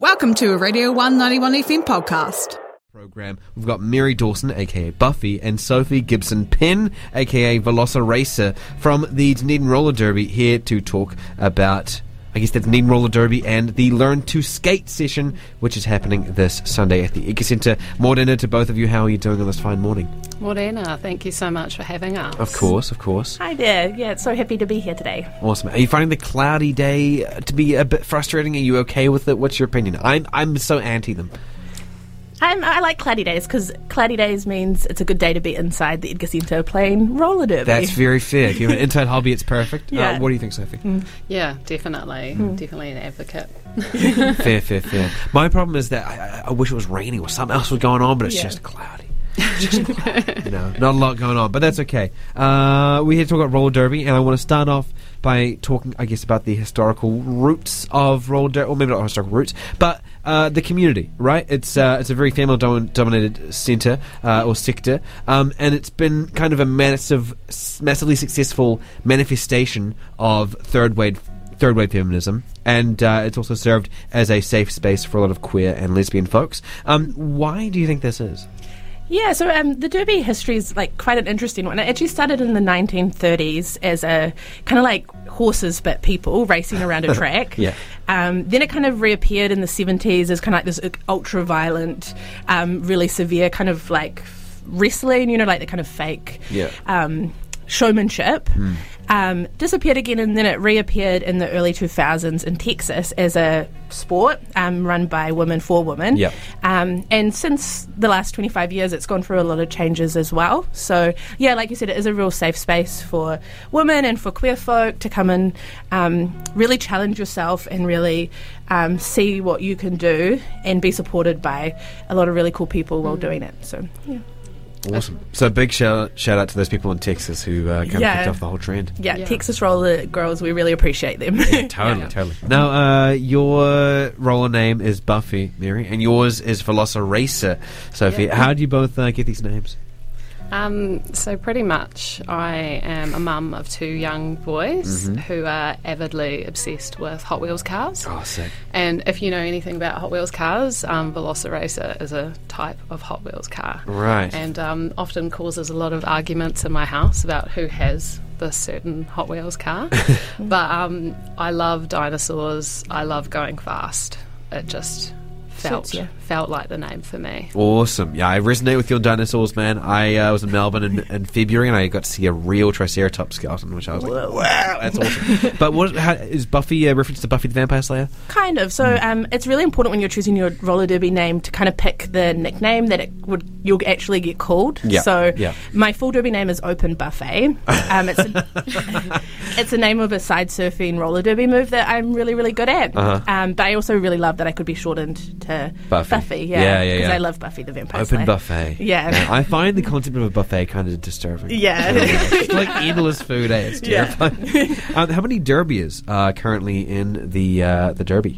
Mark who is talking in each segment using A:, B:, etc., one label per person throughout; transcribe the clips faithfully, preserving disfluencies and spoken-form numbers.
A: Welcome to a Radio one ninety-one F M podcast.
B: Program. We've got Mary Dawson, aka Buffy, and Sophie Gibson Penn, aka Velociracer, from the Dunedin Roller Derby, here to talk about, I guess, the Dunedin Roller Derby and the Learn to Skate session, which is happening this Sunday at the Eco Centre. Morena to both of you. How are you doing on this fine morning?
C: Morena, thank you so much for having us.
B: Of course, of course.
D: Hi there. Yeah, it's so happy to be here today.
B: Awesome. Are you finding the cloudy day to be a bit frustrating? Are you okay with it? What's your opinion? I'm I'm so anti them.
D: I'm, I like cloudy days because cloudy days means it's a good day to be inside the Edgar Centre playing roller derby.
B: That's very fair. If you have an inside hobby, it's perfect.
D: Yeah.
B: Uh, what do you think, Sophie?
D: Mm.
C: Yeah, definitely. Mm. Definitely an advocate.
B: Fair, fair, fair. My problem is that I, I wish it was raining or something else was going on, but it's
D: Yeah.
B: just cloudy. It's just cloudy. You know, not a lot going on, but that's okay. Uh, we're here to talk about roller derby, and I want to start off by talking, I guess, about the historical roots of roller derby, or maybe not historical roots, but uh, the community, right? It's uh, it's a very female-dominated centre uh, or sector, um, and it's been kind of a massive, massively successful manifestation of third wave third wave feminism, and uh, it's also served as a safe space for a lot of queer and lesbian folks. Um, why do you think this is?
D: Yeah, so um, the derby history is like quite an interesting one. It actually started in the nineteen thirties as a kind of like horses but people racing around a track.
B: Yeah.
D: Um, then it kind of reappeared in the seventies as kind of like this ultra violent, um, really severe kind of like wrestling, you know, like the kind of fake
B: Yeah.
D: um, showmanship.
B: Mm.
D: Um, disappeared again, and then it reappeared in the early two thousands in Texas as a sport um, run by women for women.
B: Yep.
D: Um, and since the last twenty-five years, it's gone through a lot of changes as well. So, yeah, like you said, it is a real safe space for women and for queer folk to come and um, really challenge yourself and really um, see what you can do and be supported by a lot of really cool people while doing it. So, yeah.
B: Awesome. So big shout, shout out to those people in Texas who uh, kind
D: Yeah.
B: of kicked off the whole trend.
D: Yeah,
C: Yeah.
D: Texas roller girls, we really appreciate them.
B: Yeah, totally,
C: Yeah.
B: totally. Now, uh, your roller name is Buffy, Mary, and yours is Velociracer, Sophie.
C: Yeah.
B: How do you both uh, get these names?
C: Um, so pretty much I am a mum of two young boys
B: Mhm.
C: who are avidly obsessed with Hot Wheels cars.
B: Oh, sick.
C: And if you know anything about Hot Wheels cars, um, Velociracer is a type of Hot Wheels car.
B: Right.
C: And um, often causes a lot of arguments in my house about who has this certain Hot Wheels car. But um, I love dinosaurs. I love going fast. It just felt
D: Suits you.
C: felt like the name for me.
B: Awesome. Yeah, I resonate with your dinosaurs, man. I uh, was in Melbourne in, in February, and I got to see a real Triceratops skeleton, which I was like, wow, that's awesome. But what how, is Buffy a reference to Buffy the Vampire Slayer?
D: Kind of. So um, it's really important when you're choosing your roller derby name to kind of pick the nickname that it would you'll actually get called.
B: Yeah,
D: So
B: yeah.
D: my full derby name is Open Buffet. Um, it's a, it's a name of a side surfing roller derby move that I'm really really good at.
B: Uh-huh.
D: Um, but I also really love that I could be shortened to
B: Buffy.
D: Buffy. Yeah,
B: Yeah, yeah,
D: because
B: yeah.
D: I love Buffy the Vampire
B: Open
D: Slayer.
B: buffet.
D: Yeah.
B: I find the concept of a buffet kind of disturbing.
D: Yeah.
B: It's like endless food, eh? It's
D: Yeah.
B: terrifying. um, how many derbiers are currently in the uh, the derby?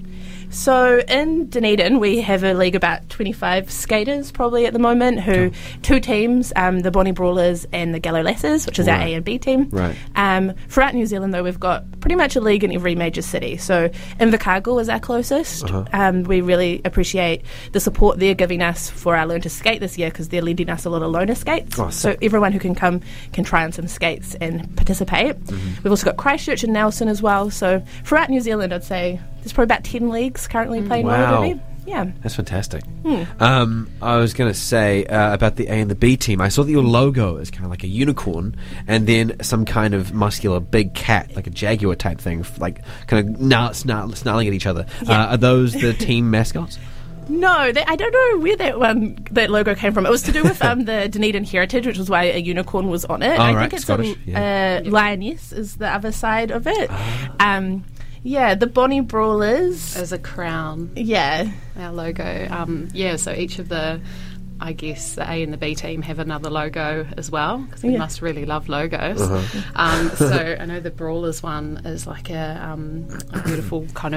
D: So in Dunedin, we have a league about twenty-five skaters probably at the moment, who two teams, um, the Bonnie Brawlers and the Gallo Lasses, which is our
B: Right.
D: A and B team.
B: Right.
D: Um, throughout New Zealand, though, we've got pretty much a league in every major city. So Invercargill is our closest.
B: Uh-huh.
D: Um, we really appreciate the support they're giving us for our Learn to Skate this year because they're lending us a lot of loaner skates.
B: Oh,
D: so
B: sick.
D: everyone who can come can try on some skates and participate.
B: Mm-hmm.
D: We've also got Christchurch and Nelson as well. So throughout New Zealand, I'd say there's probably about ten leagues currently playing
B: Wow.
D: roller derby. Yeah.
B: That's fantastic.
D: Hmm.
B: Um, I was going to say uh, about the A and the B team. I saw that your logo is kind of like a unicorn, and then some kind of muscular big cat, like a jaguar type thing, f- like kind of gnar- snarl- snarling at each other.
D: Yeah.
B: Uh, are those the team mascots?
D: No, they, I don't know where that one that logo came from. It was to do with um, the Dunedin heritage, which was why a unicorn was on it.
B: Oh,
D: I
B: right,
D: think it's
B: Scottish,
D: a
B: yeah.
D: uh, lioness is the other side of it.
B: Ah.
D: Um, yeah, the Bonnie Brawlers.
C: As a crown,
D: Yeah,
C: our logo. Um, yeah, so each of the, I guess, the A and the B team have another logo as well, because we
D: Yeah.
C: must really love logos.
B: Uh-huh.
C: Um, so I know the Brawlers one is like a, um, a beautiful kind of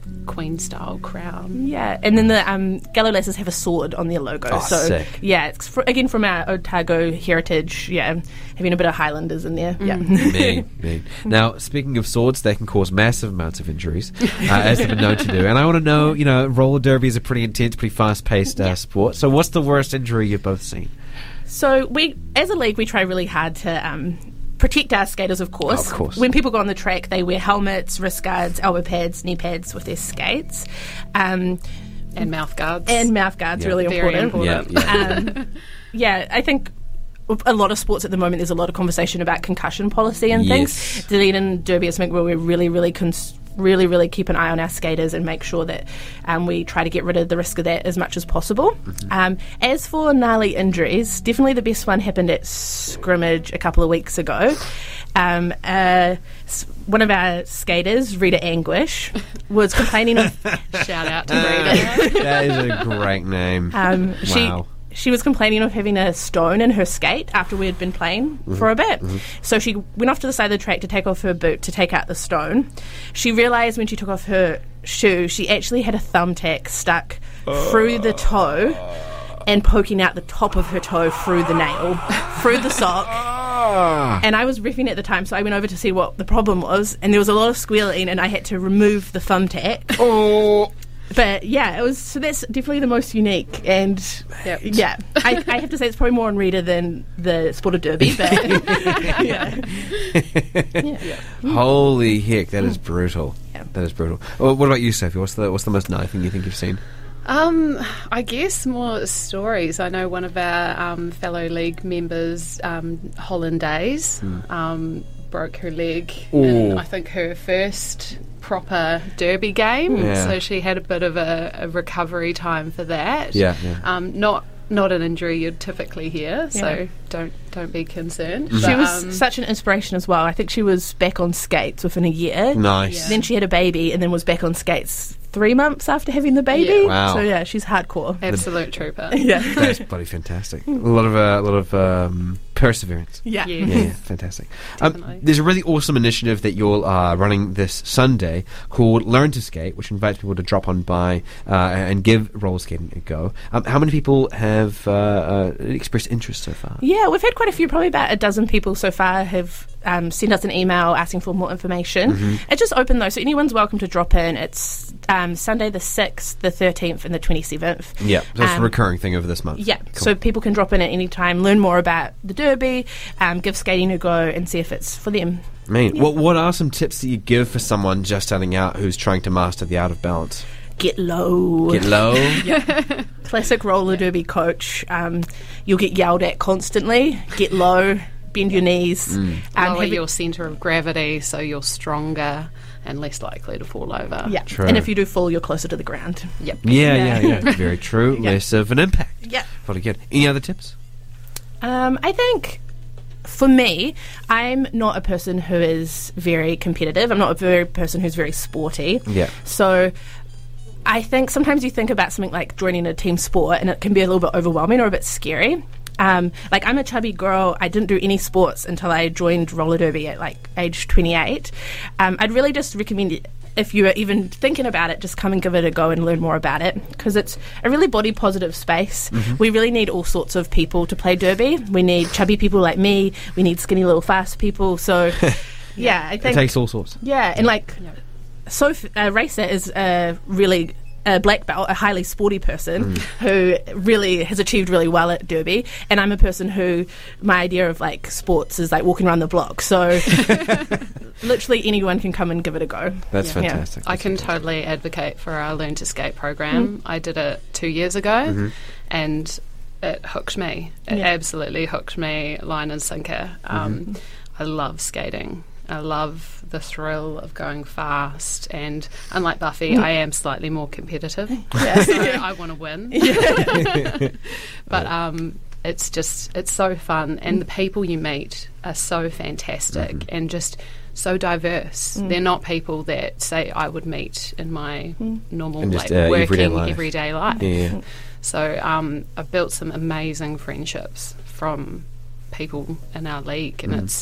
C: queen style crown.
D: Yeah, and then the um, Gallo Lasses have a sword on their logo.
B: Oh,
D: so
B: sick.
D: yeah, it's fr- again from our Otago heritage. Yeah, having a bit of Highlanders in there. Yeah.
B: Me, me. Now, speaking of swords, they can cause massive amounts of injuries, uh, as they've been known to do. And I want to know, you know, roller derby is a pretty intense, pretty fast-paced uh, sport. So what's the worst injury you've both seen?
D: So we, as a league, we try really hard to um, protect our skaters, of course.
B: Of course.
D: When people go on the track, they wear helmets, wrist guards, elbow pads, knee pads with their skates. Um,
C: And mouth guards.
D: and mouth guards,
B: Yeah.
D: really
C: Very
D: important.
C: important.
B: Yeah,
D: um, yeah, I think with a lot of sports at the moment, there's a lot of conversation about concussion policy and
B: Yes.
D: things. Dunedin Derby is something where we really, really, cons- really, really keep an eye on our skaters and make sure that um, we try to get rid of the risk of that as much as possible.
B: Mm-hmm.
D: Um, as for gnarly injuries, definitely the best one happened at scrimmage a couple of weeks ago. Um, uh, s- one of our skaters, Rita Anguish, was complaining of
C: Shout out to Rita.
B: That is a great name.
D: Um, she
B: Wow.
D: she was complaining of having a stone in her skate after we had been playing for a bit. So she went off to the side of the track to take off her boot to take out the stone. She realised when she took off her shoe, she actually had a thumbtack stuck through the toe and poking out the top of her toe through the nail, through the sock. And I was riffing at the time, so I went over to see what the problem was, and there was a lot of squealing, and I had to remove the thumbtack.
B: Oh.
D: But yeah, it was so that's definitely the most unique, and
C: Yep.
D: yeah, I, I have to say it's probably more on Rita than the sport of derby. But yeah. yeah,
B: Holy heck, that is brutal.
D: Yeah.
B: That is brutal. Well, what about you, Sophie? What's the what's the most gnarly thing you think you've seen?
C: Um, I guess more stories. I know one of our um, fellow league members, um, Hollandaise, um, broke her leg
B: Ooh.
C: in, I think, her first proper derby game.
B: Yeah.
C: So she had a bit of a, a recovery time for that.
B: Yeah, yeah.
C: Um, not not an injury you'd typically hear, so
D: Yeah.
C: don't don't be concerned.
D: she
C: But,
D: was
C: um,
D: such an inspiration as well. I think she was back on skates within a year.
B: Nice.
C: Yeah.
D: Then she had a baby, and then was back on skates three months after having the baby.
C: Yeah.
B: Wow.
D: So yeah, she's hardcore.
C: absolute trooper.
D: Yeah,
B: That's bloody fantastic. A lot of uh, a lot of um, perseverance.
D: yeah.
C: Yeah.
B: Yeah, yeah, fantastic. Um,
C: Definitely.
B: there's a really awesome initiative that you're uh, running this Sunday called Learn to Skate, which invites people to drop on by uh, and give roller skating a go. Um, how many people have uh, uh, expressed interest so far?
D: Yeah, we've had quite a few, probably about a dozen people so far have um, sent us an email asking for more information.
B: Mm-hmm.
D: It's just open though, so anyone's welcome to drop in. It's um, Sunday the sixth, the thirteenth and the twenty-seventh.
B: Yeah, so it's a
D: Um,
B: recurring thing over this month.
D: Yeah,
B: Cool.
D: so people can drop in at any time, learn more about the derby, um, give skating a go and see if it's for them.
B: Man, what what are some tips that you give for someone just starting out who's trying to master the out of balance?
D: Get low.
B: Get low.
D: Classic roller derby coach. Um, you'll get yelled at constantly. Get low, bend your knees.
B: Mm.
D: Um,
C: Lower
D: have
C: your centre of gravity so you're stronger and less likely to fall over.
D: yeah,
B: True.
D: and if you do fall, you're closer to the ground.
C: Yep.
B: Yeah,
D: Yeah.
B: yeah, yeah. Very true.
D: Yeah.
B: Less of an impact.
D: Yeah.
B: Very good. Any other tips?
D: Um, I think for me, I'm not a person who is very competitive. I'm not a very person who's very sporty.
B: Yeah.
D: So I think sometimes you think about something like joining a team sport and it can be a little bit overwhelming or a bit scary. Um, like I'm a chubby girl. I didn't do any sports until I joined roller derby at like age twenty-eight. Um, I'd really just recommend it. If you are even thinking about it, just come and give it a go and learn more about it because it's a really body positive space.
B: Mm-hmm.
D: We really need all sorts of people to play derby. We need chubby people like me. We need skinny little fast people. So yeah, I
B: It
D: think
B: takes all sorts.
D: yeah, and like
C: Yeah.
D: Soph uh, Racer is a really a black belt, a highly sporty person who really has achieved really well at derby, and I'm a person who my idea of like sports is like walking around the block. So literally anyone can come and give it a go.
B: That's
C: Yeah.
B: fantastic.
C: I
B: That's
C: can
B: fantastic.
C: totally advocate for our Learn to Skate program. I did it two years ago and it hooked me. It
D: Yeah.
C: absolutely hooked me line and sinker. Um, I love skating. I love the thrill of going fast, and unlike Buffy, I am slightly more competitive. So I want to win. But um, it's just, it's so fun, and the people you meet are so fantastic and just so diverse. They're not people that say I would meet in my normal
B: In just,
C: like,
B: uh,
C: working
B: everyday life.
C: everyday life.
B: Yeah, yeah.
C: So um, I've built some amazing friendships from people in our league, and it's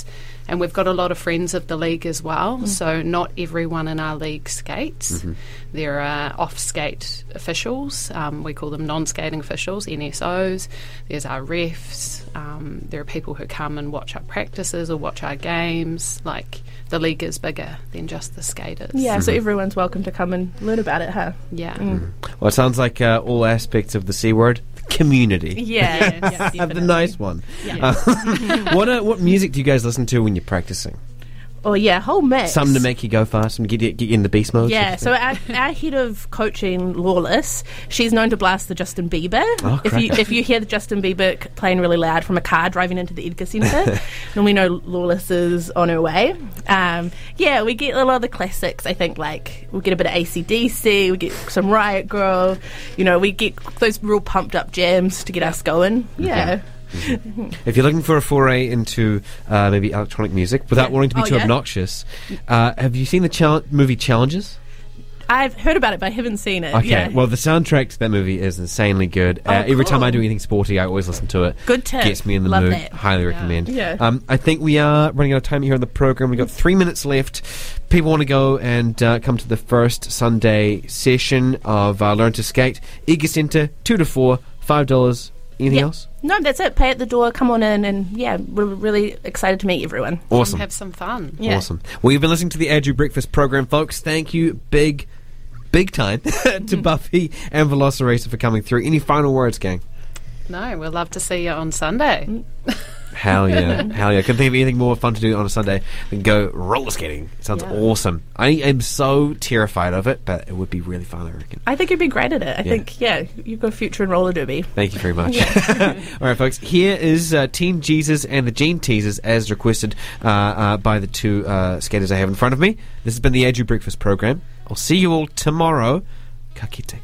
C: And we've got a lot of friends of the league as well, mm. so not everyone in our league skates. Mm-hmm. There are off-skate officials, um, we call them non-skating officials, N S Os. There's our refs. Um, there are people who come and watch our practices or watch our games. Like, the league is bigger than just the skaters.
D: Yeah,
B: mm-hmm.
D: so everyone's welcome to come and learn about it, huh?
C: Yeah.
B: Mm. Well, it sounds like uh, all aspects of the C word. Community.
D: Yeah, yeah,
B: the nice one.
D: Yeah.
B: Uh, what uh, what music do you guys listen to when you're practicing?
D: Oh yeah, whole mix.
B: Some to make you go fast and get you, get you in the beast mode.
D: Yeah, so our, our head of coaching, Lawless, she's known to blast the Justin Bieber.
B: Oh,
D: if you if you hear the Justin Bieber c- playing really loud from a car driving into the Edgar Centre, then we know Lawless is on her way. Um, yeah, we get a lot of the classics. I think like we get a bit of A C D C, we get some Riot Girl. You know, we get those real pumped up jams to get us going. Yeah.
B: Okay. Mm-hmm. If you're looking for a foray into uh, maybe electronic music without
D: yeah.
B: wanting to be
D: oh,
B: too
D: yeah?
B: obnoxious, uh, have you seen the chal- movie Challenges?
D: I've heard about it, but I haven't seen it.
B: Okay,
D: yeah.
B: well, the soundtrack to that movie is insanely good.
D: Oh,
B: uh, every time
D: cool.
B: I do anything sporty, I always listen to it.
D: Good tip.
B: Gets me in the
D: Love
B: mood.
D: that.
B: Highly
C: Yeah.
B: recommend.
D: Yeah.
B: Um, I think we are running out of time here on the program. We've got three minutes left. People want to go and uh, come to the first Sunday session of uh, Learn to Skate. Edgar Centre, two to four, five dollars. Anything
D: Yeah.
B: else?
D: No, that's it. Pay at the door, come on in, and yeah, we're really excited to meet everyone.
B: Awesome.
C: Come have some fun.
D: Yeah.
B: Awesome. Well, you've been listening to the Andrew Breakfast program, folks. Thank you, big, big time, to Buffy and Velociraptor for coming through. Any final words, gang?
C: No, we'll love to see you on Sunday.
B: Hell yeah. Hell yeah. Couldn't think of anything more fun to do on a Sunday than go roller skating. It sounds
C: Yeah.
B: awesome. I am so terrified of it, but it would be really fun, I reckon.
D: I think you'd be great at it. I
B: Yeah.
D: think, yeah, you've got a future in roller derby.
B: Thank you very much. All right, folks. Here is uh, Teen Jesus and the Gene Teasers as requested uh, uh, by the two uh, skaters I have in front of me. This has been the Andrew Breakfast program. I'll see you all tomorrow. Ka kite.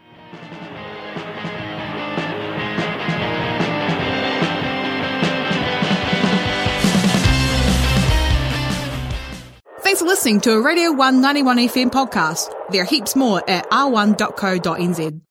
A: Thanks for listening to a Radio one ninety-one F M podcast. There are heaps more at r one dot co dot n z.